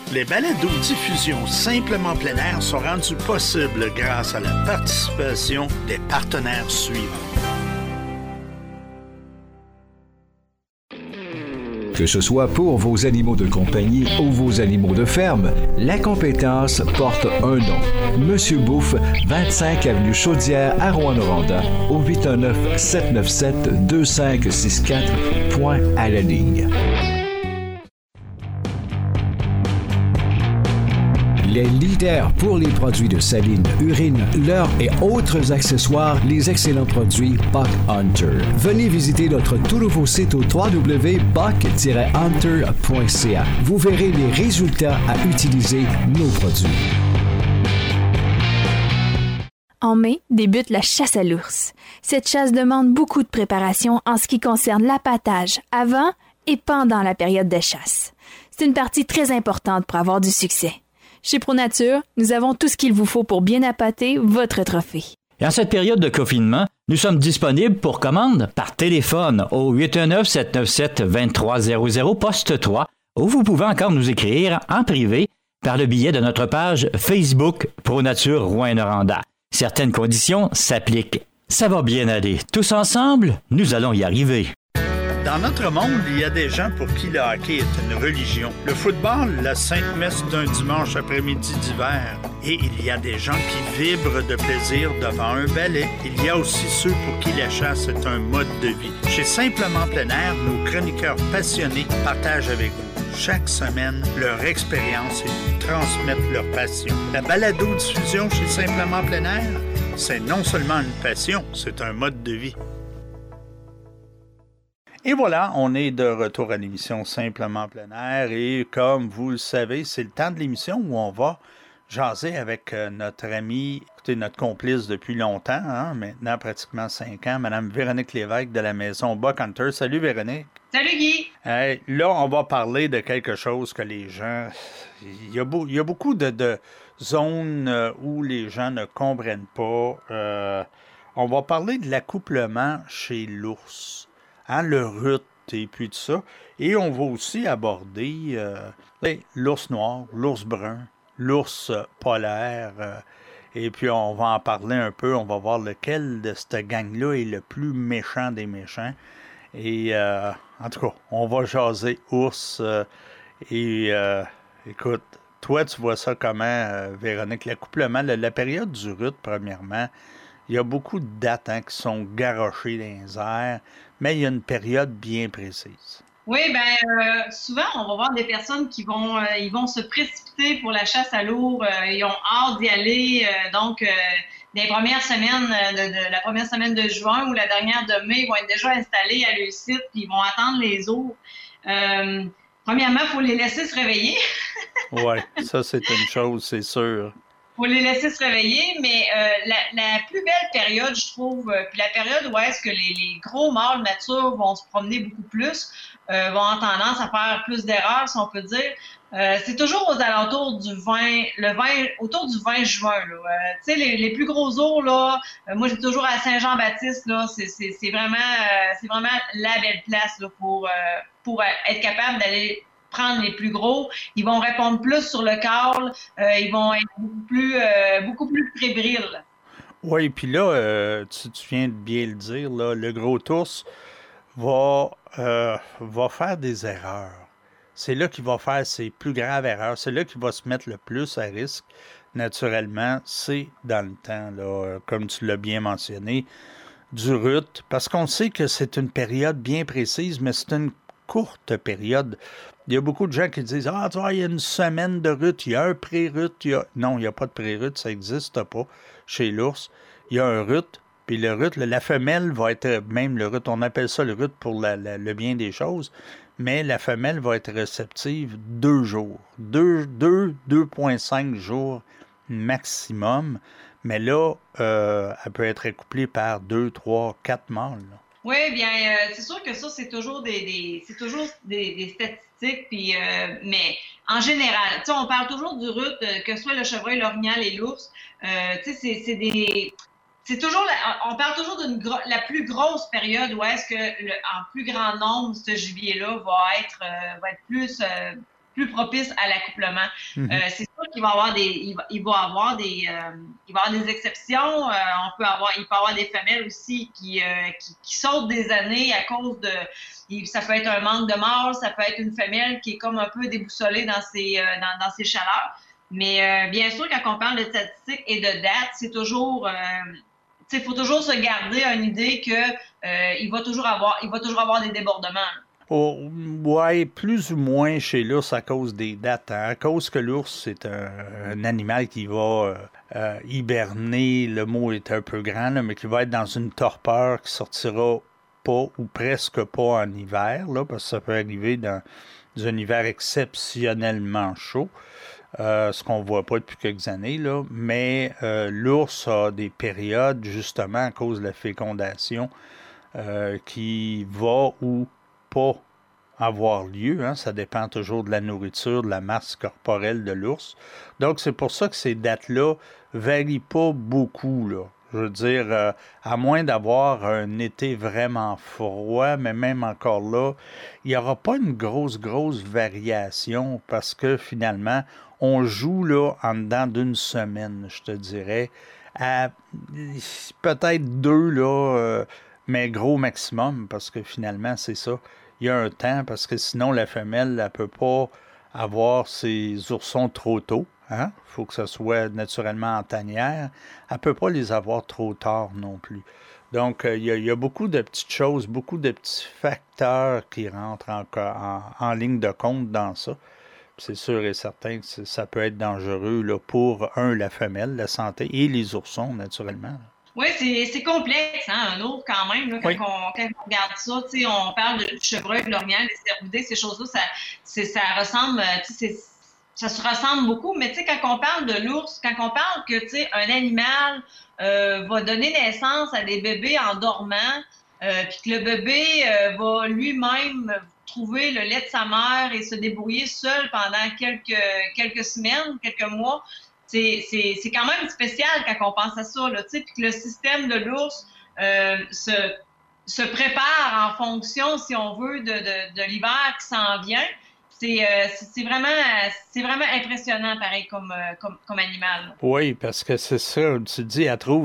Les balados-diffusions Simplement plein air sont rendus possibles grâce à la participation des partenaires suivants. Que ce soit pour vos animaux de compagnie ou vos animaux de ferme, la compétence porte un nom. Monsieur Bouffe, 25 avenue Chaudière à Rouyn-Noranda, au 819-797-2564, point à la ligne. Les leaders pour les produits de saline, urine, leurre et autres accessoires, les excellents produits Buck Hunter. Venez visiter notre tout nouveau site au www.buck-hunter.ca. Vous verrez les résultats à utiliser nos produits. En mai, débute la chasse à l'ours. Cette chasse demande beaucoup de préparation en ce qui concerne l'appâtage avant et pendant la période de chasse. C'est une partie très importante pour avoir du succès. Chez ProNature, nous avons tout ce qu'il vous faut pour bien appâter votre trophée. Et en cette période de confinement, nous sommes disponibles pour commande par téléphone au 819-797-2300 poste 3 ou vous pouvez encore nous écrire en privé par le biais de notre page Facebook ProNature Rouyn-Noranda. Certaines conditions s'appliquent. Ça va bien aller. Tous ensemble, nous allons y arriver. Dans notre monde, il y a des gens pour qui le hockey est une religion. Le football, la sainte messe d'un dimanche après-midi d'hiver. Et il y a des gens qui vibrent de plaisir devant un balai. Il y a aussi ceux pour qui la chasse est un mode de vie. Chez Simplement plein air, nos chroniqueurs passionnés partagent avec vous chaque semaine leur expérience et nous transmettent leur passion. La balado-diffusion chez Simplement plein air, c'est non seulement une passion, c'est un mode de vie. Et voilà, on est de retour à l'émission Simplement plein air et comme vous le savez, c'est le temps de l'émission où on va jaser avec notre amie, écoutez, notre complice depuis longtemps, maintenant pratiquement 5 ans, Mme Véronique Lévesque de la maison Buck Hunter. Salut Véronique. Salut Guy. Là, on va parler de quelque chose que les gens... Il y a beaucoup de zones où les gens ne comprennent pas. On va parler de l'accouplement chez l'ours. Le rut et puis tout ça. Et on va aussi aborder l'ours noir, l'ours brun, l'ours polaire. Et puis on va en parler un peu. On va voir lequel de cette gang-là est le plus méchant des méchants. Et en tout cas, on va jaser ours. Écoute, toi, tu vois ça comment, Véronique? L'accouplement, la période du rut, premièrement, il y a beaucoup de dates qui sont garochées dans les airs, mais il y a une période bien précise. Oui, souvent, on va voir des personnes qui vont se précipiter pour la chasse à l'ours. Ils ont hâte d'y aller. Les premières semaines, la première semaine de juin ou la dernière de mai, ils vont être déjà installés à leur site puis ils vont attendre les ours. Premièrement, il faut les laisser se réveiller. Oui, ça, c'est une chose, c'est sûr. Faut les laisser se réveiller, mais la plus belle période, je trouve, puis la période où est-ce que les gros mâles matures vont se promener beaucoup plus, vont avoir tendance à faire plus d'erreurs, si on peut dire, c'est toujours aux alentours du 20, autour du 20 juin. Tu sais, les plus gros ours, là, moi j'ai toujours à Saint-Jean-Baptiste, là, c'est vraiment la belle place là, pour être capable d'aller prendre les plus gros, ils vont répondre plus sur le call, ils vont être beaucoup plus fébriles. Oui, puis là, tu viens de bien le dire, là, le gros ours va faire des erreurs. C'est là qu'il va faire ses plus graves erreurs. C'est là qu'il va se mettre le plus à risque, naturellement. C'est dans le temps, là, comme tu l'as bien mentionné, du rut, parce qu'on sait que c'est une période bien précise, mais c'est une courte période. Il y a beaucoup de gens qui disent « Ah, tu vois, il y a une semaine de rut, il y a un pré-rut. » Non, il n'y a pas de pré-rut, ça n'existe pas chez l'ours. Il y a un rut, puis le rut, la femelle va être, même le rut, on appelle ça le rut pour le bien des choses, mais la femelle va être réceptive 2 jours. 2,5 jours maximum. Mais là, elle peut être accouplée par 2, 3, 4 mâles. Là. Oui, bien, c'est sûr que ça, c'est toujours des statistiques, puis mais en général, tu sais, on parle toujours du rut, que ce soit le chevreuil, l'orignal et l'ours, tu sais, c'est toujours, on parle toujours la plus grosse période où est-ce que, en plus grand nombre, ce gibier-là va être plus plus propice à l'accouplement. Mhm. C'est sûr qu'il va avoir il va avoir des exceptions. Il peut avoir des femelles aussi qui sautent des années à cause ça peut être un manque de mâle, ça peut être une femelle qui est comme un peu déboussolée dans ses chaleurs. Mais bien sûr, quand on parle de statistiques et de dates, c'est toujours il faut toujours se garder une idée que il va toujours avoir des débordements. Oh, ouais, plus ou moins chez l'ours à cause des dates. Hein. À cause que l'ours, c'est un animal qui va hiberner, le mot est un peu grand, là, mais qui va être dans une torpeur qui sortira pas ou presque pas en hiver, là, parce que ça peut arriver dans un hiver exceptionnellement chaud. Ce qu'on ne voit pas depuis quelques années, là. Mais l'ours a des périodes, justement, à cause de la fécondation, qui va ou pas avoir lieu. Hein. Ça dépend toujours de la nourriture, de la masse corporelle de l'ours. Donc, c'est pour ça que ces dates-là ne varient pas beaucoup, là. Je veux dire, à moins d'avoir un été vraiment froid, mais même encore là, il n'y aura pas une grosse variation parce que finalement, on joue là en dedans d'une semaine, je te dirais, à peut-être 2, là, mais gros maximum, parce que finalement, c'est ça. Il y a un temps, parce que sinon, la femelle, elle ne peut pas avoir ses oursons trop tôt. Hein? Il faut que ce soit naturellement en tanière. Elle ne peut pas les avoir trop tard non plus. Donc, il y a beaucoup de petites choses, beaucoup de petits facteurs qui rentrent en ligne de compte dans ça. C'est sûr et certain que ça peut être dangereux là, pour, la femelle, la santé, et les oursons, naturellement. Oui, c'est complexe, hein, un ours quand même. Là, quand on regarde ça, on parle de chevreuil, de l'orignal, des cervidés, ces choses-là, ça ressemble, ça se ressemble beaucoup. Mais quand on parle de l'ours, quand on parle que un animal va donner naissance à des bébés en dormant, puis que le bébé va lui-même trouver le lait de sa mère et se débrouiller seul pendant quelques semaines, quelques mois. C'est quand même spécial quand on pense à ça, là, puis que le système de l'ours se prépare en fonction, si on veut, de l'hiver qui s'en vient. C'est vraiment impressionnant, pareil, comme animal. Oui, parce que c'est ça, tu dis,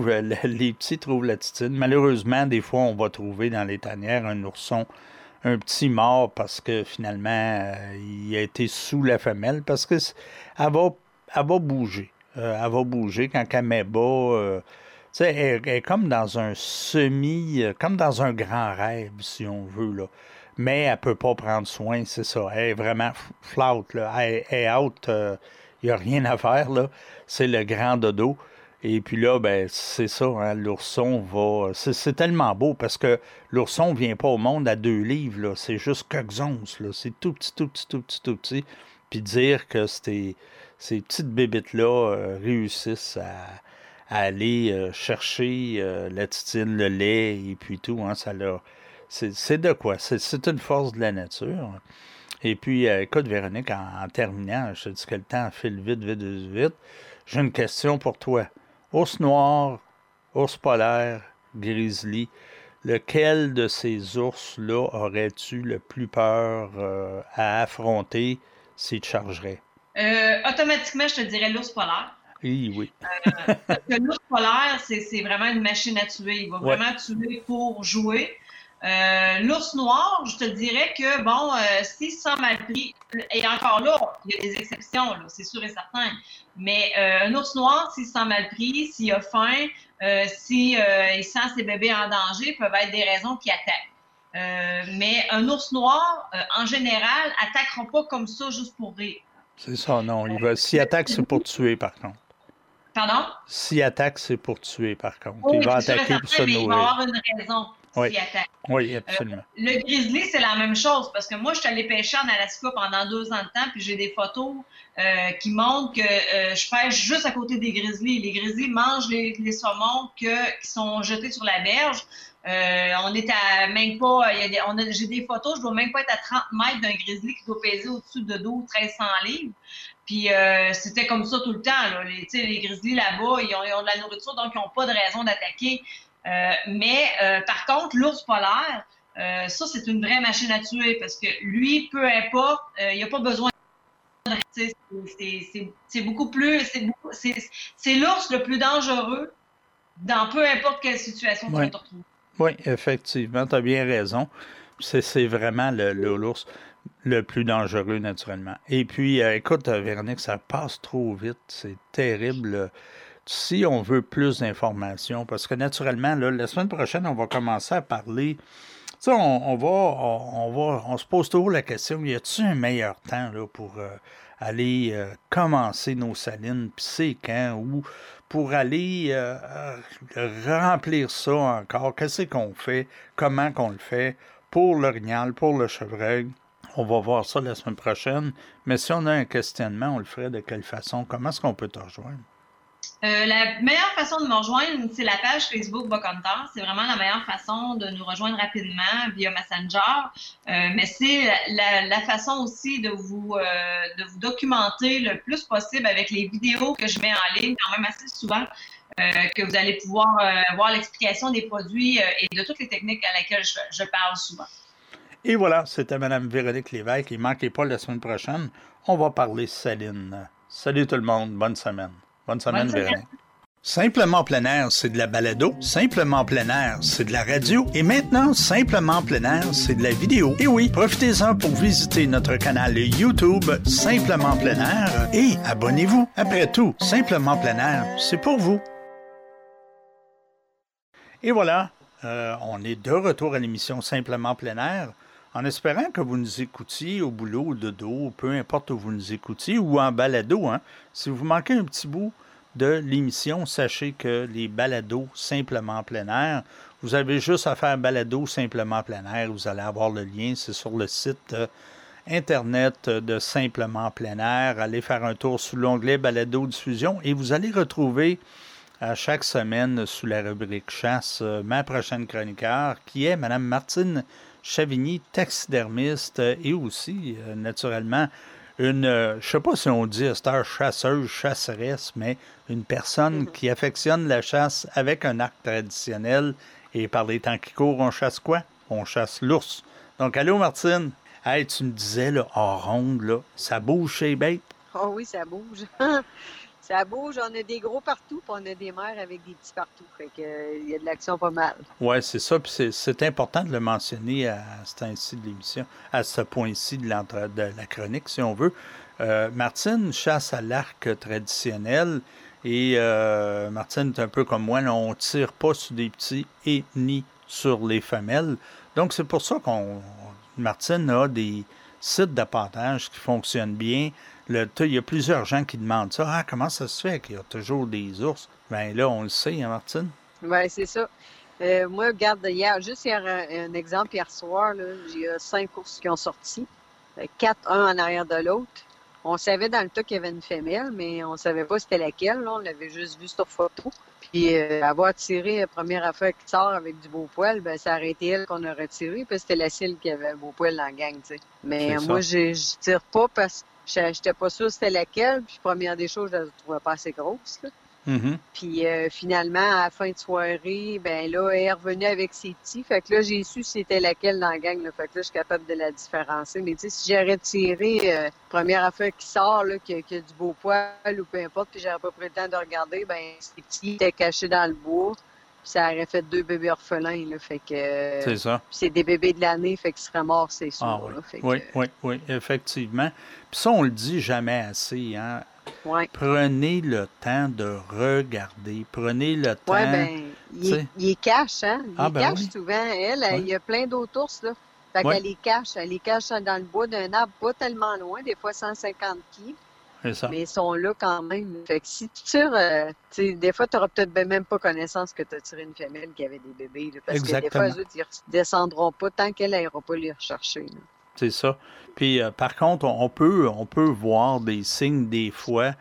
les petits trouvent la titine. Malheureusement, des fois, on va trouver dans les tanières un ourson, un petit mort, parce que finalement, il a été sous la femelle, parce que elle va bouger. Elle va bouger quand elle met bas. Elle est comme dans un comme dans un grand rêve, si on veut, là. Mais elle ne peut pas prendre soin, c'est ça. Elle est vraiment flat, là. Elle est out, il n'y a rien à faire, là. C'est le grand dodo. Et puis là, ben, c'est ça, hein, l'ourson va... C'est tellement beau, parce que l'ourson ne vient pas au monde à 2 livres, là. C'est juste quelques onces, là. C'est tout petit. Puis dire que ces petites bébites-là réussissent à aller chercher la titine, le lait et puis tout. Hein, c'est de quoi? C'est une force de la nature. Et puis, écoute, Véronique, en terminant, je te dis que le temps file vite. J'ai une question pour toi. Ours noir, ours polaire, grizzly, lequel de ces ours-là aurais-tu le plus peur à affronter s'il te chargerait? Automatiquement, je te dirais l'ours polaire. Oui. Parce que l'ours polaire, c'est vraiment une machine à tuer. Il va vraiment tuer pour jouer. L'ours noir, je te dirais que, bon, s'il se sent mal pris, et encore là, il y a des exceptions, là, c'est sûr et certain, mais un ours noir, s'il se sent mal pris, s'il a faim, s'il sent ses bébés en danger, peuvent être des raisons qui attaquent. Mais un ours noir, en général, attaquera pas comme ça juste pour rire. C'est ça, non. S'il attaque, c'est pour tuer, par contre. Pardon? S'il attaque, c'est pour tuer, par contre. Oui, il va attaquer pour se nourrir. Il va avoir une raison s'il attaque. Oui, absolument. Le grizzly, c'est la même chose, parce que moi, je suis allée pêcher en Alaska pendant 2 ans de temps, puis j'ai des photos qui montrent que je pêche juste à côté des grizzlies. Les grizzlies mangent les saumons qui sont jetés sur la berge. On est à même pas, j'ai des photos, je dois même pas être à 30 mètres d'un grizzly qui doit peser au-dessus de 1200-1300 livres. Puis c'était comme ça tout le temps, là. Les grizzlies là-bas, ils ont de la nourriture, donc ils n'ont pas de raison d'attaquer. Mais par contre, l'ours polaire, ça c'est une vraie machine à tuer, parce que lui, peu importe, il n'a pas besoin C'est beaucoup plus... C'est l'ours le plus dangereux dans peu importe quelle situation tu vas te retrouver. Oui, effectivement, tu as bien raison. C'est vraiment l'ours le plus dangereux, naturellement. Et puis, écoute, Véronique, ça passe trop vite. C'est terrible. Si on veut plus d'informations, parce que naturellement, là, la semaine prochaine, on va commencer à parler. Tu sais, on se pose toujours la question, y a-t-il un meilleur temps là, pour aller commencer nos salines, puis c'est quand, ou pour aller remplir ça encore, qu'est-ce qu'on fait, comment qu'on le fait pour l'orignal, pour le chevreuil. On va voir ça la semaine prochaine, mais si on a un questionnement, on le ferait de quelle façon? Comment est-ce qu'on peut te rejoindre? La meilleure façon de me rejoindre, c'est la page Facebook Buck Hunter. C'est vraiment la meilleure façon de nous rejoindre rapidement via Messenger. Mais c'est la façon aussi de vous documenter le plus possible avec les vidéos que je mets en ligne quand même assez souvent, que vous allez pouvoir voir l'explication des produits et de toutes les techniques à laquelle je parle souvent. Et voilà, c'était Mme Véronique Lévesque. Et ne manquez pas la semaine prochaine, on va parler saline. Salut tout le monde, bonne semaine. Bonne semaine, Véronique. Simplement plein air, c'est de la balado. Simplement plein air, c'est de la radio. Et maintenant, Simplement plein air, c'est de la vidéo. Et oui, profitez-en pour visiter notre canal YouTube Simplement plein air et abonnez-vous. Après tout, Simplement plein air, c'est pour vous. Et voilà, on est de retour à l'émission Simplement plein air. En espérant que vous nous écoutiez au boulot, au dodo, peu importe où vous nous écoutiez, ou en balado. Hein. Si vous manquez un petit bout de l'émission, sachez que les balados Simplement plein air, vous avez juste à faire balado Simplement plein air. Vous allez avoir le lien, c'est sur le site Internet de Simplement plein air. Allez faire un tour sous l'onglet balado diffusion et vous allez retrouver à chaque semaine sous la rubrique chasse ma prochaine chroniqueur qui est Mme Martine Chavigny, taxidermiste et aussi, naturellement, une, je ne sais pas si on dit star chasseuse, chasseresse, mais une personne qui affectionne la chasse avec un arc traditionnel. Et par les temps qui courent, on chasse quoi? On chasse l'ours. Donc, allô, Martine? Hey, tu me disais, là, en ronde, là, ça bouge chez les bêtes? Oh oui, ça bouge. Ça bouge, on a des gros partout, puis on a des mères avec des petits partout. Fait que il y a de l'action pas mal. Oui, c'est ça. Puis c'est important de le mentionner à ce temps-ci de l'émission, à ce point-ci de la chronique, si on veut. Martine chasse à l'arc traditionnel. Et Martine est un peu comme moi, là, on ne tire pas sur des petits et ni sur les femelles. Donc, c'est pour ça Martine a des sites d'appâtage qui fonctionnent bien. Il y a plusieurs gens qui demandent ça. Ah, comment ça se fait qu'il y a toujours des ours? Bien là, on le sait, hein, Martine? Bien, c'est ça. Moi, regarde, juste hier, un exemple, hier soir, là, j'ai 5 ours qui ont sorti. 4, un en arrière de l'autre. On savait dans le tas qu'il y avait une femelle, mais on ne savait pas c'était laquelle. Là. On l'avait juste vu sur photo. Puis avoir tiré la première affaire qui sort avec du beau poil, ben ça aurait été elle qu'on aurait tiré, puis c'était la cible qui avait un beau poil dans la gang, tu sais. Mais moi, je tire pas parce que je n'étais pas sûre c'était laquelle. Puis première des choses, je la trouvais pas assez grosse, là. Mm-hmm. Puis finalement, à la fin de soirée, ben là, elle est revenue avec ses petits. Fait que là, j'ai su c'était laquelle dans la gang. Là. Fait que là, je suis capable de la différencier. Mais tu sais, si j'aurais tiré première affaire qui sort, là, qui a du beau poil ou peu importe, puis j'aurais pas pris le temps de regarder, ben ces petits étaient cachés dans le bois. Puis ça aurait fait 2 bébés orphelins. Là, fait que c'est ça. Puis c'est des bébés de l'année, fait qu'ils seraient morts, c'est sûr. Oui. Là, fait Oui, effectivement. Puis ça, on le dit jamais assez, hein. Ouais. Prenez le temps de regarder. Prenez le temps. Oui, bien, il les cache, hein? Il les cache oui. souvent. Il y a plein d'autres ours, là. Fait qu'elle les cache. Elle les cache dans le bois d'un arbre, pas tellement loin, des fois 150 pieds. C'est ça. Mais ils sont là quand même. Fait que si tu tires, des fois, tu n'auras peut-être même pas connaissance que tu as tiré une femelle qui avait des bébés. Là, parce exactement. Que des fois, eux autres, ils ne descendront pas tant qu'elle n'ira pas les rechercher. Là. C'est ça. Puis, par contre, on peut voir des signes des fois,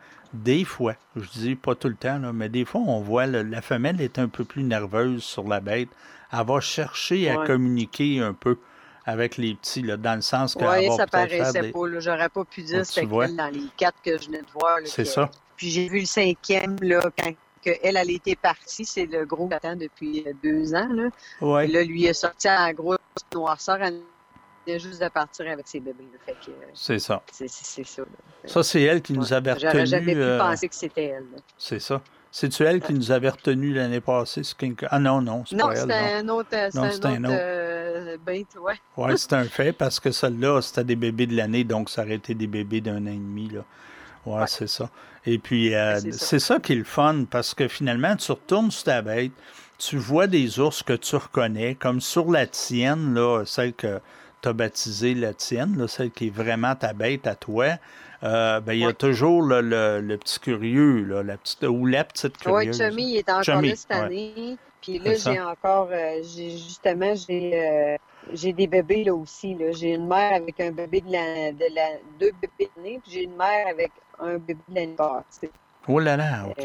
je dis pas tout le temps, là, mais des fois, on voit la femelle est un peu plus nerveuse sur la bête. Elle va chercher à communiquer un peu avec les petits, là, dans le sens qu'elle va ça peut-être paraissait pas. Là, j'aurais pas pu dire c'était quelle dans les 4 que je venais de voir. Là, c'est ça. Puis j'ai vu le 5e, là, quand elle était partie, c'est le gros qui attend depuis 2 ans. Là. Ouais. Et là, lui est sorti en gros noirceur vient juste de partir avec ses bébés. Là. Fait que, C'est ça. c'est ça. Là. Ça, c'est elle qui nous avait J'aurais jamais retenu. pu penser que c'était elle. Là. C'est ça. C'est-tu elle qui nous avait retenu l'année passée? Ah non, c'est Non, pas elle. c'était un autre, Non, c'était un bête, ouais. Oui, c'est un fait parce que celle-là, c'était des bébés de l'année, donc ça aurait été des bébés d'1 an et demi. Là. Ouais, c'est ça. Et puis, c'est ça qui est le fun parce que finalement, tu retournes sur ta bête, tu vois des ours que tu reconnais, comme sur la tienne, là, celle que tu as baptisée la tienne, là, celle qui est vraiment ta bête à toi. Il y a toujours le petit curieux, là, la petite curieuse. Oui, Chummy, il est encore là cette année. Puis là, j'ai des bébés là aussi. Là. J'ai une mère avec un bébé deux bébés de l'année, puis j'ai une mère avec un bébé de l'année passée. Oh là là, OK.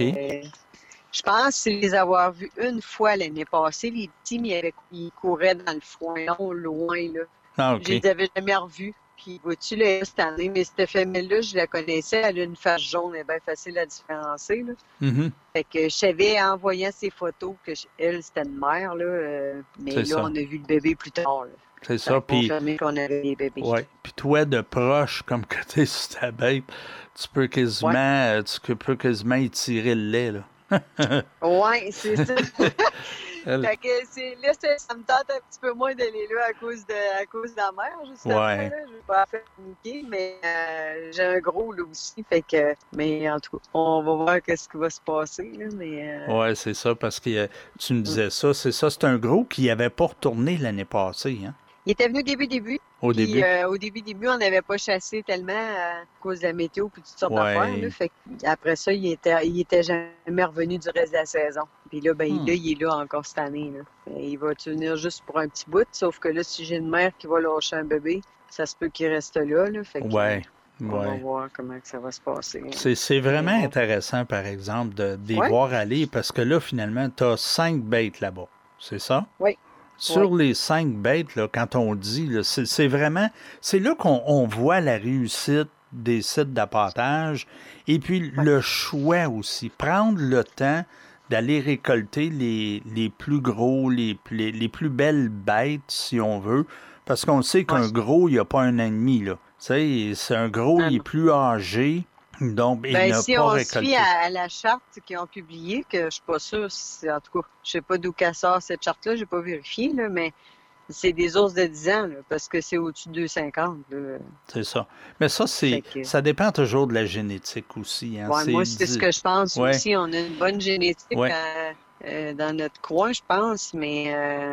Je pense les avoir vus une fois l'année passée, les petits, mais ils couraient dans le foin, loin, là. Ah, OK. Je les avais jamais revus. Puis, vois-tu, là, cette année, mais cette femelle-là, je la connaissais, elle a une face jaune, elle est bien facile à différencier, là. Mm-hmm. Fait que je savais, en voyant ses photos, que elle, c'était une mère, là. Mais là, on a vu le bébé plus tard, là. C'est ça, puis... qu'on avait des bébés. Oui, puis toi, de proche, comme que t'es sur ta bête, tu peux quasiment, étirer le lait, là. Oui, c'est ça. Fait que ça me tente un petit peu moins d'aller là à cause de la mère, justement. Ouais. Là. Je ne veux pas faire paniquer, mais j'ai un gros là aussi. Fait que, mais en tout cas, on va voir ce qui va se passer. Là, Oui, c'est ça, parce que tu me disais ça. C'est ça, c'est un gros qui n'avait pas retourné l'année passée, hein? Il était venu début. Au début, on n'avait pas chassé tellement à cause de la météo et toutes sortes d'affaires. Là. Fait après ça, il était jamais revenu du reste de la saison. Puis là, il est là encore cette année. Là. Il va venir juste pour un petit bout, sauf que là, si j'ai une mère qui va lâcher un bébé, ça se peut qu'il reste là. Fait que, on va voir comment ça va se passer. C'est vraiment intéressant, par exemple, de les voir aller, parce que là, finalement, tu as 5 bêtes là-bas. C'est ça? Oui. Sur les 5 bêtes, là, quand on dit, là, c'est vraiment, c'est là qu'on voit la réussite des sites d'appâtage et puis le choix aussi. Prendre le temps d'aller récolter les plus gros, les plus belles bêtes, si on veut, parce qu'on sait qu'un gros, il n'y a pas 1 an et demi, là. Tu sais, c'est un gros, il est plus âgé. Donc, il n'a si pas on récolté. se fie à la charte qu'ils ont publiée, que je ne suis pas sûre, en tout cas, je ne sais pas d'où qu'elle sort cette charte-là, je n'ai pas vérifié, là, mais c'est des ours de 10 ans, là, parce que c'est au-dessus de 2,50. C'est ça. Mais ça, ça dépend toujours de la génétique aussi. Hein. Ouais, moi, c'est ce que je pense aussi. On a une bonne génétique dans notre coin, je pense, mais...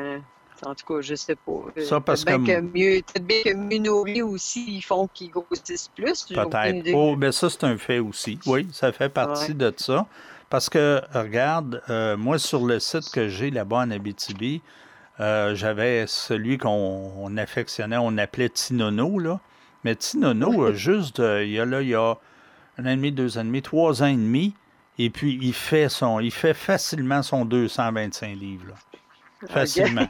en tout cas, je sais pas. Ça, parce peut-être bien que mieux nourris aussi, ils font qu'ils grossissent plus. Peut-être. Ça, c'est un fait aussi. Oui, ça fait partie de ça. Parce que, regarde, moi, sur le site que j'ai là-bas en Abitibi, j'avais celui qu'on affectionnait, on appelait Tinono, là. Mais Tinono, juste, il y a 1 an et demi, 2 ans et demi, 3 ans et demi, et puis il fait facilement son 225 livres, là. Facilement.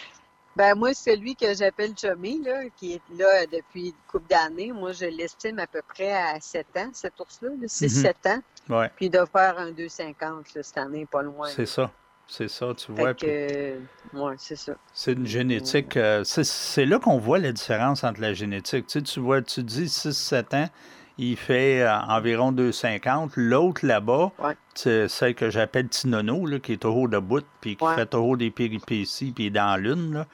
Moi, celui que j'appelle Chummy, là, qui est là depuis une couple d'années, moi, je l'estime à peu près à 7 ans, cet ours-là, 6-7 ans. Ouais. Puis il doit faire un 2,50 cette année, pas loin. C'est ça, tu vois. C'est ça. C'est une génétique. C'est là qu'on voit la différence entre la génétique. Tu dis 6-7 ans, il fait environ 2,50. L'autre là-bas, c'est celle que j'appelle Tinono, là, qui est toujours debout, puis qui fait toujours des péripéties, puis dans l'une.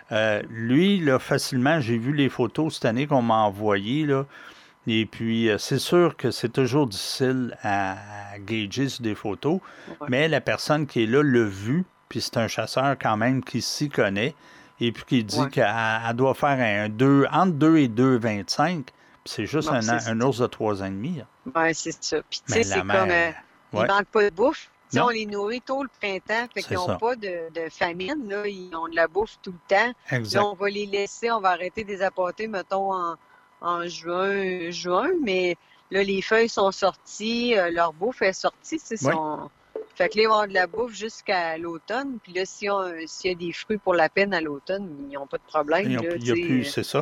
Lui, là, facilement, j'ai vu les photos cette année qu'on m'a envoyées, là. Et puis, c'est sûr que c'est toujours difficile à gager sur des photos, mais la personne qui est là l'a vu, puis c'est un chasseur quand même qui s'y connaît, et puis qui dit qu'elle doit faire entre 2 et 2,25, puis c'est juste un ours de 3 ans et demi. Oui, c'est ça. Puis, tu sais, c'est comme... ils ne manquent pas de bouffe. On les nourrit tôt le printemps, fait qu'ils n'ont pas de famine, là. Ils ont de la bouffe tout le temps. Exact. Là, on va les laisser, on va arrêter de les apporter, mettons, en juin, mais là, les feuilles sont sorties, leur bouffe est sortie, fait que là, ils vont avoir de la bouffe jusqu'à l'automne, puis là, s'il y a des fruits pour la peine à l'automne, ils n'ont pas de problème. Il n'y a plus, c'est ça.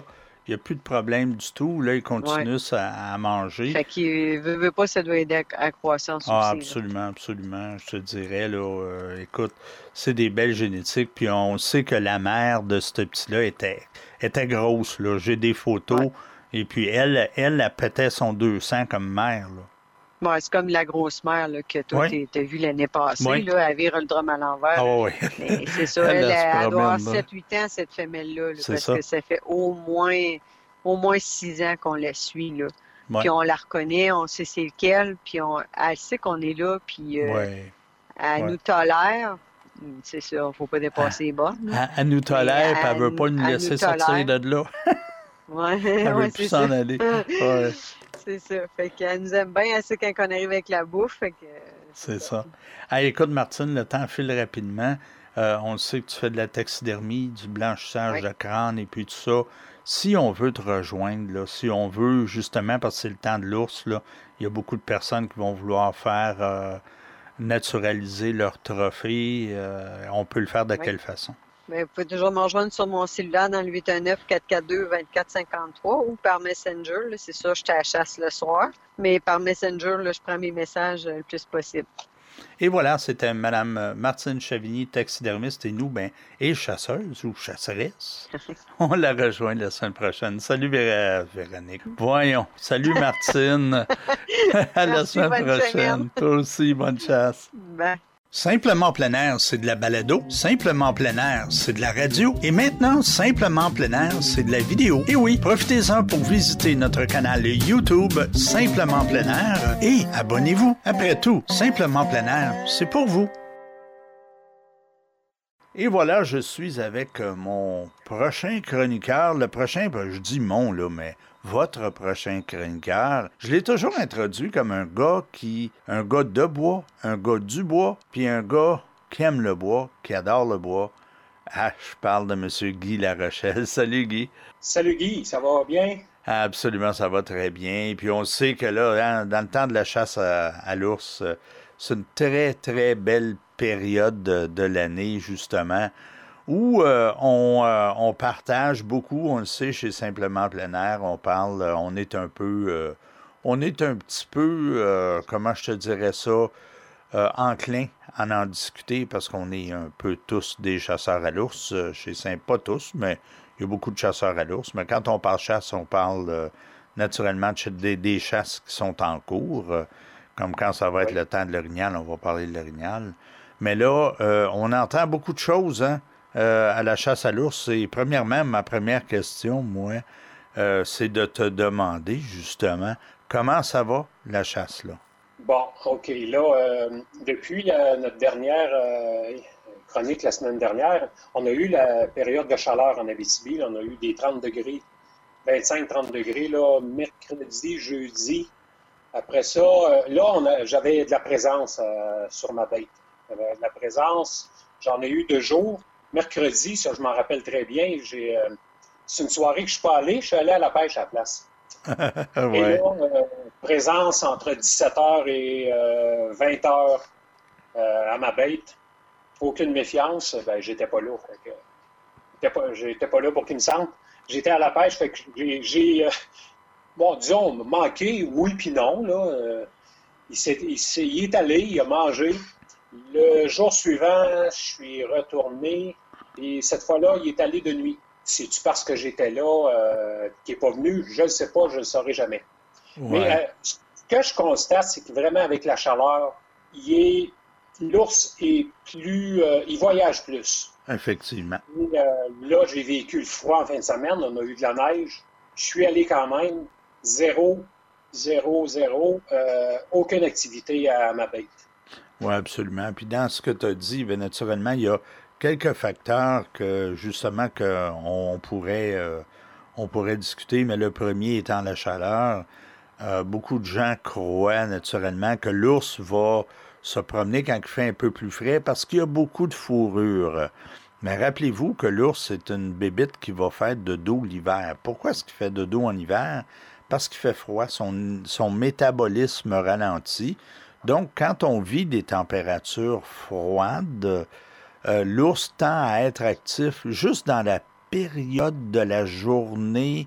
Il n'y a plus de problème du tout. Là, il continue à manger. Fait qu'il veut pas, ça doit aider à la croissance Ah, aussi. absolument, absolument. Je te dirais, là, écoute, c'est des belles génétiques. Puis on sait que la mère de ce petit-là était grosse. Là. J'ai des photos. Ouais. Et puis elle pétait son 200 comme mère. Là. Ouais, c'est comme la grosse mère là, que toi, t'as vu l'année passée. Là, elle vire le drum à l'envers. Ah oui. Mais c'est ça, elle doit avoir 7-8 ans, cette femelle-là. Là, parce que ça fait au moins 6 ans qu'on la suit. Là. Ouais. Puis on la reconnaît, on sait c'est lequel, puis elle sait qu'on est là, puis elle nous tolère. C'est ça, il ne faut pas dépasser les bornes. Elle nous tolère, puis elle ne veut pas nous laisser sortir de là. Elle veut plus s'en aller. Ouais. C'est ça. Fait qu'elle nous aime bien assez quand on arrive avec la bouffe. Fait que, c'est ça. Hey, écoute, Martine, le temps file rapidement. On sait que tu fais de la taxidermie, du blanchissage de crâne et puis tout ça. Si on veut te rejoindre, là, si on veut, justement, parce que c'est le temps de l'ours, là, il y a beaucoup de personnes qui vont vouloir faire naturaliser leur trophée. On peut le faire de quelle façon? Bien, vous pouvez toujours me rejoindre sur mon cellulaire dans le 819-442-2453 ou par Messenger. Là, c'est sûr, je suis à la chasse le soir. Mais par Messenger, là, je prends mes messages le plus possible. Et voilà, c'était Mme Martine Chavigny, taxidermiste, et nous, et chasseuse ou chasseresse. On la rejoint la semaine prochaine. Salut Véronique. Voyons. Salut Martine. À la semaine prochaine. Toi aussi, bonne chasse. Bye. Simplement plein air, c'est de la balado. Simplement plein air, c'est de la radio. Et maintenant, Simplement plein air, c'est de la vidéo. Et oui, profitez-en pour visiter notre canal YouTube Simplement plein air et abonnez-vous. Après tout, Simplement plein air, c'est pour vous. Et voilà, je suis avec mon prochain chroniqueur. Le prochain, je dis mon, là, mais votre prochain chroniqueur. Je l'ai toujours introduit comme un gars de bois, un gars du bois, puis un gars qui aime le bois, qui adore le bois. Ah, je parle de M. Guy Larochelle. Salut Guy. Salut Guy, ça va bien? Absolument, ça va très bien. Puis on sait que là, dans le temps de la chasse à l'ours, c'est une très, très belle période de l'année, justement, où on partage beaucoup, on le sait, chez Simplement plein air, on est un petit peu, comment je te dirais ça, enclin à en discuter, parce qu'on est un peu tous des chasseurs à l'ours, pas tous, mais il y a beaucoup de chasseurs à l'ours, mais quand on parle chasse, on parle naturellement des chasses qui sont en cours, comme quand ça va être le temps de l'orignal, on va parler de l'orignal. Mais là, on entend beaucoup de choses, hein? À la chasse à l'ours. Et premièrement, ma première question, moi, c'est de te demander, justement, comment ça va, la chasse, là? Bon, OK. Là, depuis notre dernière chronique la semaine dernière, on a eu la période de chaleur en Abitibi. Là, on a eu des 30 degrés, 25-30 degrés, là, mercredi, jeudi. Après ça, j'avais de la présence sur ma bête. J'avais de la présence. J'en ai eu 2 jours. Mercredi, ça, je m'en rappelle très bien. C'est une soirée que je ne suis pas allé. Je suis allé à la pêche à la place. Ouais. Et là, présence entre 17h et 20h à ma bête. Aucune méfiance. J'étais pas là. J'étais pas là pour qu'il me sente. J'étais à la pêche. Fait que j'ai disons, manqué, oui puis non. Là. Il est allé, il a mangé. Le jour suivant, je suis retourné et cette fois-là, il est allé de nuit. C'est-tu parce que j'étais là qu'il n'est pas venu? Je ne le sais pas, je ne le saurai jamais. Ouais. Mais ce que je constate, c'est que vraiment avec la chaleur, l'ours est plus... il voyage plus. Effectivement. Et, là, j'ai vécu le froid en fin de semaine, on a eu de la neige. Je suis allé quand même, 0, aucune activité à ma bête. Oui, absolument. Puis dans ce que tu as dit, bien, naturellement, il y a quelques facteurs que, justement, qu'on pourrait discuter, mais le premier étant la chaleur. Beaucoup de gens croient, naturellement, que l'ours va se promener quand il fait un peu plus frais parce qu'il y a beaucoup de fourrure. Mais rappelez-vous que l'ours, c'est une bébite qui va faire de dos l'hiver. Pourquoi est-ce qu'il fait de dos en hiver? Parce qu'il fait froid, son métabolisme ralentit. Donc, quand on vit des températures froides, l'ours tend à être actif juste dans la période de la journée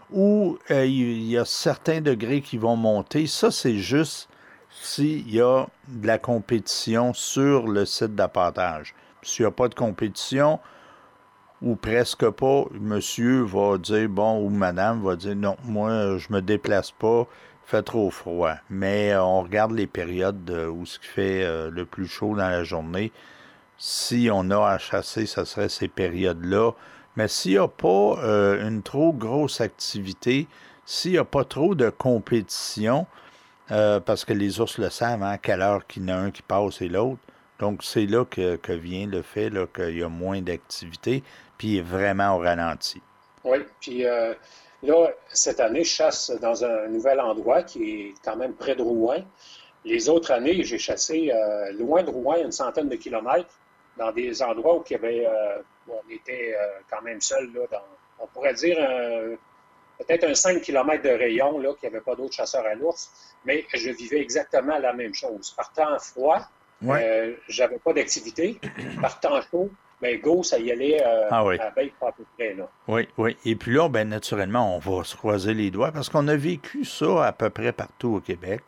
ou il y a certains degrés qui vont monter. Ça, c'est juste s'il y a de la compétition sur le site d'appâtage. S'il n'y a pas de compétition, ou presque pas, monsieur va dire, bon, ou madame va dire, non, moi, je me déplace pas, il fait trop froid. Mais on regarde les périodes où ce qui fait le plus chaud dans la journée. Si on a à chasser, ce serait ces périodes-là. Mais s'il n'y a pas une trop grosse activité, s'il n'y a pas trop de compétition, parce que les ours le savent, à quelle heure qu'il y en a un qui passe et l'autre. Donc, c'est là que vient le fait qu'il y a moins d'activité, puis il est vraiment au ralenti. Oui, puis là, cette année, je chasse dans un nouvel endroit qui est quand même près de Rouen. Les autres années, j'ai chassé loin de Rouen, une centaine de kilomètres, dans des endroits où il y avait, on était quand même seul, là, on pourrait dire peut-être un 5 km de rayon, là, qu'il n'y avait pas d'autres chasseurs à l'ours, mais je vivais exactement la même chose. Par temps froid, j'avais pas d'activité. Par temps chaud, ben go, ça y allait à bête à peu près. Là. Oui, oui. Et puis là, ben naturellement, on va se croiser les doigts parce qu'on a vécu ça à peu près partout au Québec.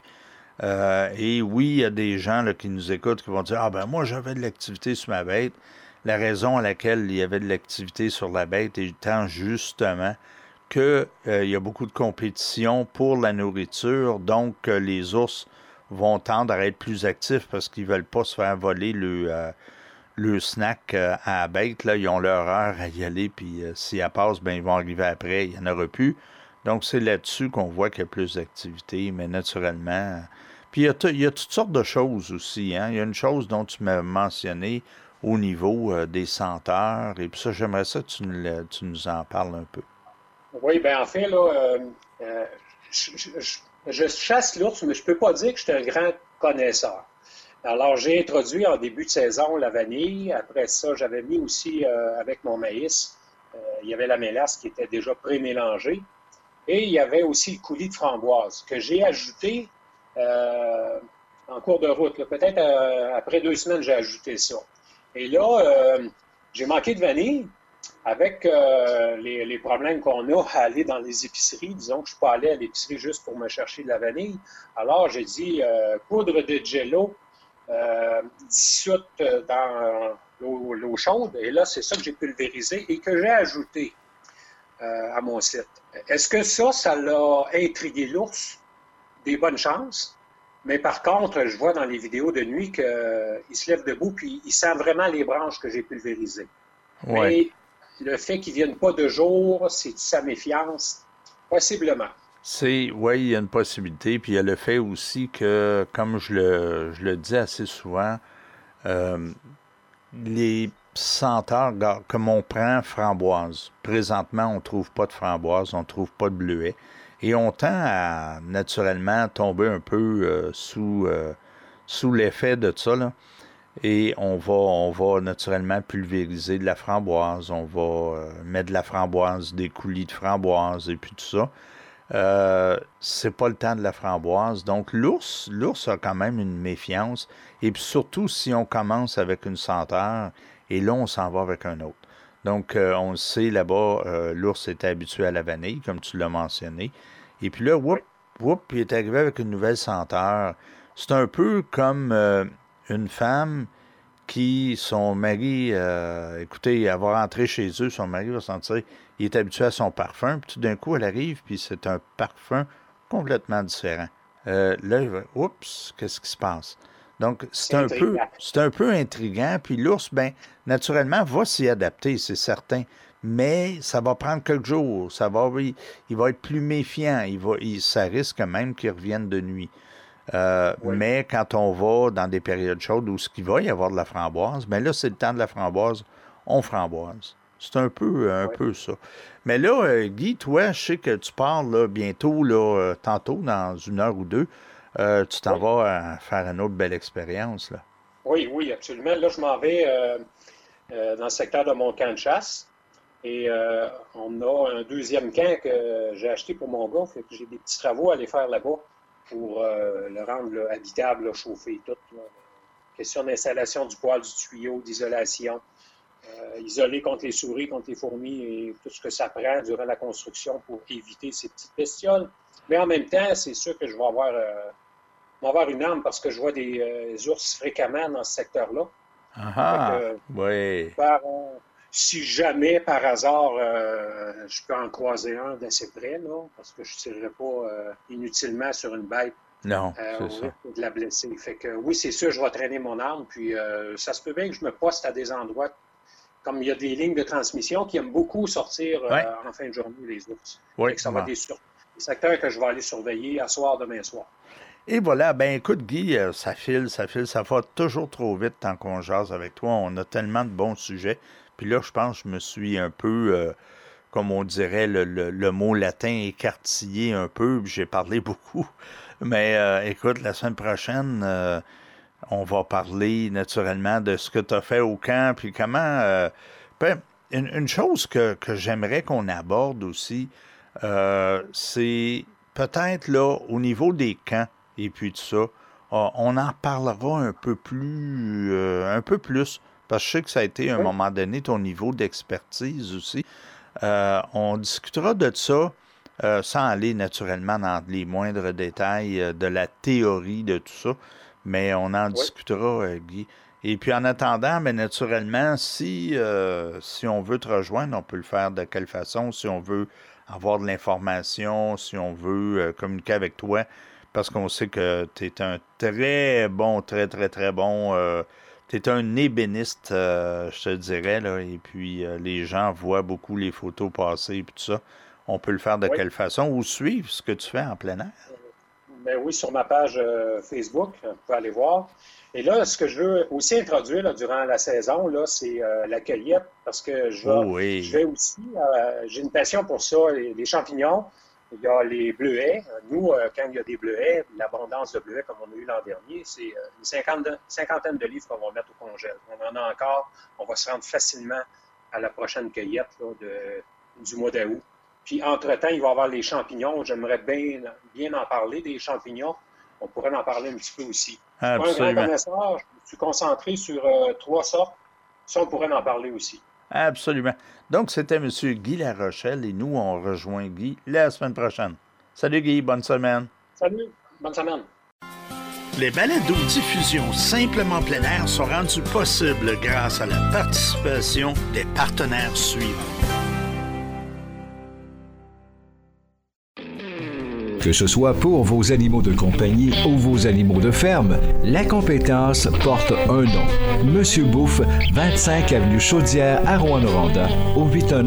Et oui, il y a des gens là, qui nous écoutent qui vont dire « Ah ben moi, j'avais de l'activité sur ma bête. » La raison à laquelle il y avait de l'activité sur la bête étant justement qu'il y a beaucoup de compétition pour la nourriture, donc les ours vont tendre à être plus actifs parce qu'ils ne veulent pas se faire voler le snack à la bête. Là, ils ont leur heure à y aller, puis si elle passe, ben, ils vont arriver après, il n'y en aura plus. Donc, c'est là-dessus qu'on voit qu'il y a plus d'activité, mais naturellement. Puis, il y a toutes sortes de choses aussi. Hein? Il y a une chose dont tu m'as mentionné au niveau des senteurs, et puis ça, j'aimerais ça que tu nous en parles un peu. Oui, bien, en fait, là, je chasse l'ours, mais je ne peux pas dire que je suis un grand connaisseur. Alors, j'ai introduit en début de saison la vanille. Après ça, j'avais mis aussi avec mon maïs, il y avait la mélasse qui était déjà pré-mélangée. Et il y avait aussi le coulis de framboise que j'ai ajouté en cours de route. Peut-être après 2 semaines, j'ai ajouté ça. Et là, j'ai manqué de vanille. Avec les problèmes qu'on a à aller dans les épiceries, disons que je ne suis pas allé à l'épicerie juste pour me chercher de la vanille. Alors, j'ai dit poudre de jello dissoute dans l'eau chaude. Et là, c'est ça que j'ai pulvérisé et que j'ai ajouté à mon site. Est-ce que ça l'a intrigué l'ours? Des bonnes chances. Mais par contre, je vois dans les vidéos de nuit qu'il se lève debout puis il sent vraiment les branches que j'ai pulvérisées. Ouais. Mais le fait qu'ils ne viennent pas de jour, c'est sa méfiance? Possiblement. Oui, il y a une possibilité. Puis il y a le fait aussi que, comme je le dis assez souvent, les senteurs, comme on prend framboise, présentement, on ne trouve pas de framboise, on ne trouve pas de bleuet. Et on tend à naturellement tomber un peu sous l'effet de ça, là. Et on va naturellement pulvériser de la framboise, on va mettre de la framboise, des coulis de framboise et puis tout ça. C'est pas le temps de la framboise. Donc l'ours a quand même une méfiance. Et puis surtout si on commence avec une senteur et là on s'en va avec un autre. Donc on le sait là-bas, l'ours était habitué à la vanille, comme tu l'as mentionné. Et puis là, il est arrivé avec une nouvelle senteur. C'est un peu comme une femme qui, son mari, écoutez, elle va rentrer chez eux, son mari va sentir, il est habitué à son parfum, puis tout d'un coup, elle arrive, puis c'est un parfum complètement différent. Là, il va, oups, qu'est-ce qui se passe? Donc, c'est un peu intriguant, puis l'ours, ben, naturellement, va s'y adapter, c'est certain. Mais ça va prendre quelques jours, il va être plus méfiant, ça risque même qu'il revienne de nuit. Mais quand on va dans des périodes chaudes où il va y avoir de la framboise, bien là, c'est le temps de la framboise, on framboise. C'est un peu ça. Mais là, Guy, toi, je sais que tu pars là, bientôt, là, tantôt, dans 1 heure ou 2, tu t'en vas faire une autre belle expérience. Là. Oui, absolument. Là, je m'en vais dans le secteur de mon camp de chasse. Et on a un deuxième camp que j'ai acheté pour mon gars. Fait que j'ai des petits travaux à aller faire là-bas pour le rendre là, habitable, là, chauffé et tout. Là. Question d'installation du poêle, du tuyau, d'isolation. isolé contre les souris, contre les fourmis et tout ce que ça prend durant la construction pour éviter ces petites bestioles. Mais en même temps, c'est sûr que je vais avoir une arme parce que je vois des ours fréquemment dans ce secteur-là. Oui. Si jamais, par hasard, je peux en croiser un d'assez près, là, parce que je ne tirerai pas inutilement sur une bête. Non, au risque de la blesser. Fait que oui, c'est sûr, je vais traîner mon arme, puis ça se peut bien que je me poste à des endroits, comme il y a des lignes de transmission qui aiment beaucoup sortir en fin de journée, les ours. Oui, ça va être des secteurs que je vais aller surveiller à soir, demain soir. Et voilà, ben écoute Guy, ça file, ça va toujours trop vite tant qu'on jase avec toi. On a tellement de bons sujets. Puis là, je pense que je me suis un peu, comme on dirait, le mot latin écartillé un peu, puis j'ai parlé beaucoup. Mais écoute, la semaine prochaine, on va parler naturellement de ce que tu as fait au camp, puis comment... une chose que j'aimerais qu'on aborde aussi, c'est peut-être là, au niveau des camps, et puis tout ça, on en parlera un peu plus, parce que je sais que ça a été à un moment donné ton niveau d'expertise aussi. On discutera de ça sans aller naturellement dans les moindres détails de la théorie de tout ça, mais on en discutera, Guy. Et puis en attendant, mais naturellement, si on veut te rejoindre, on peut le faire de quelle façon, si on veut avoir de l'information, si on veut communiquer avec toi, parce qu'on sait que tu es un très bon, très bon, tu es un ébéniste, je te dirais, là, et puis les gens voient beaucoup les photos passer et tout ça. On peut le faire de quelle façon ou suivre ce que tu fais en plein air? Ben oui, sur ma page Facebook, vous pouvez aller voir. Et là, ce que je veux aussi introduire là, durant la saison, là, c'est la cueillette, parce que je vais aussi, j'ai une passion pour ça, les champignons. Il y a les bleuets. Nous, quand il y a des bleuets, l'abondance de bleuets, comme on a eu l'an dernier, c'est une cinquantaine de livres qu'on va mettre au congèle. On en a encore. On va se rendre facilement à la prochaine cueillette là, du mois d'août. Puis, entre-temps, il va y avoir les champignons. J'aimerais bien en parler, des champignons. On pourrait en parler un petit peu aussi. Absolument. Pour un grand connaisseur, je suis concentré sur 3 sortes. Ça, on pourrait en parler aussi. Absolument. Donc, c'était M. Guy Larochelle et nous, on rejoint Guy la semaine prochaine. Salut Guy, bonne semaine. Salut, bonne semaine. Les balados-diffusions Simplement plein air sont rendus possibles grâce à la participation des partenaires suivants. Que ce soit pour vos animaux de compagnie ou vos animaux de ferme, la compétence porte un nom. Monsieur Bouffe, 25 avenue Chaudière à Rouyn-Noranda, au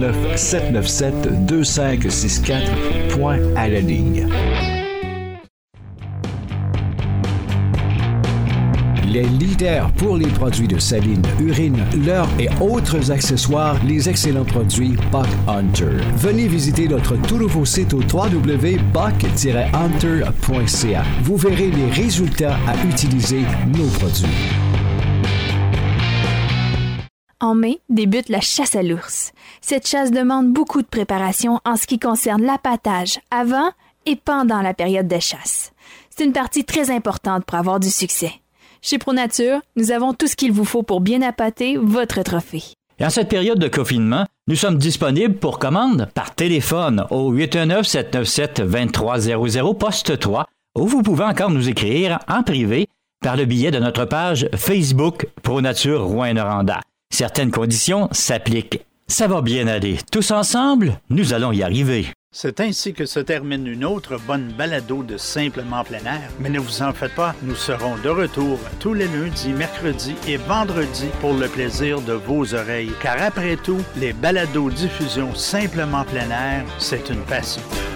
819-797-2564, point à la ligne. Les leaders pour les produits de saline, urine, leurre et autres accessoires, les excellents produits Buck Hunter. Venez visiter notre tout nouveau site au www.buck-hunter.ca. Vous verrez les résultats à utiliser nos produits. En mai, débute la chasse à l'ours. Cette chasse demande beaucoup de préparation en ce qui concerne l'appâtage avant et pendant la période de chasse. C'est une partie très importante pour avoir du succès. Chez ProNature, nous avons tout ce qu'il vous faut pour bien appâter votre trophée. Et en cette période de confinement, nous sommes disponibles pour commande par téléphone au 819-797-2300 poste 3 ou vous pouvez encore nous écrire en privé par le biais de notre page Facebook ProNature Rouyn-Noranda. Certaines conditions s'appliquent. Ça va bien aller. Tous ensemble, nous allons y arriver. C'est ainsi que se termine une autre bonne balado de Simplement plein air. Mais ne vous en faites pas, nous serons de retour tous les lundis, mercredis et vendredis pour le plaisir de vos oreilles. Car après tout, les balados diffusions Simplement plein air, c'est une passion.